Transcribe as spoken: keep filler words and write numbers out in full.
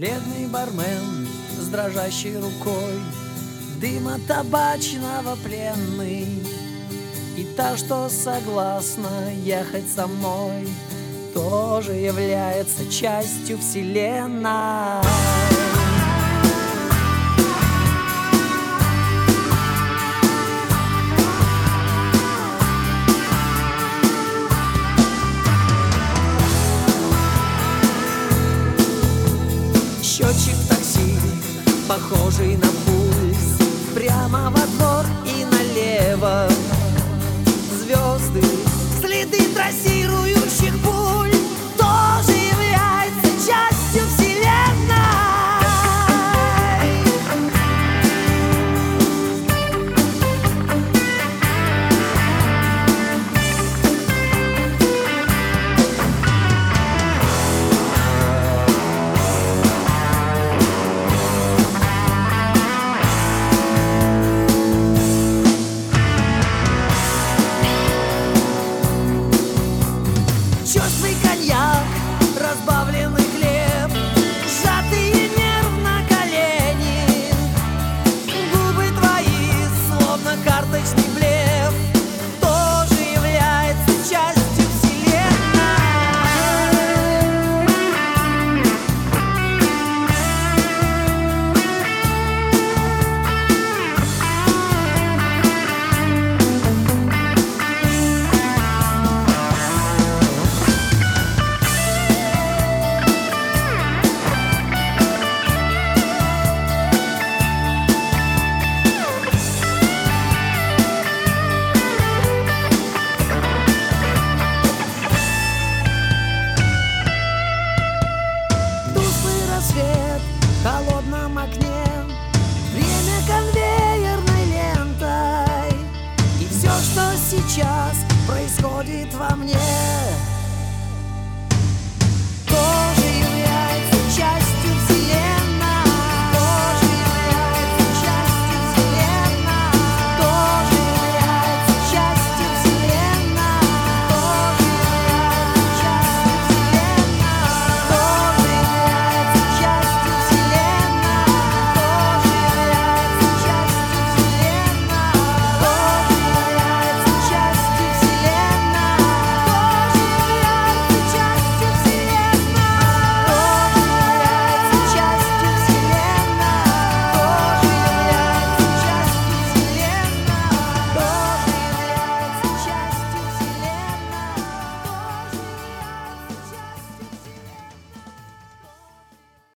Бледный бармен с дрожащей рукой, дыма табачного пленный, и та, что согласна ехать со мной, тоже является частью вселенной. Счетчик такси, похожий на пульс, прямо во двор и налево. Звезды, следы трассирующих пуль, тоже является частью вселенной. Черствый коньяк, разбавленный хлеб, сжатые нервно колени, губы твои, словно карточный блеф, тоже является частью вселенной. Свет в холодном окне, время конвейерной лентой, и все, что сейчас происходит во мне,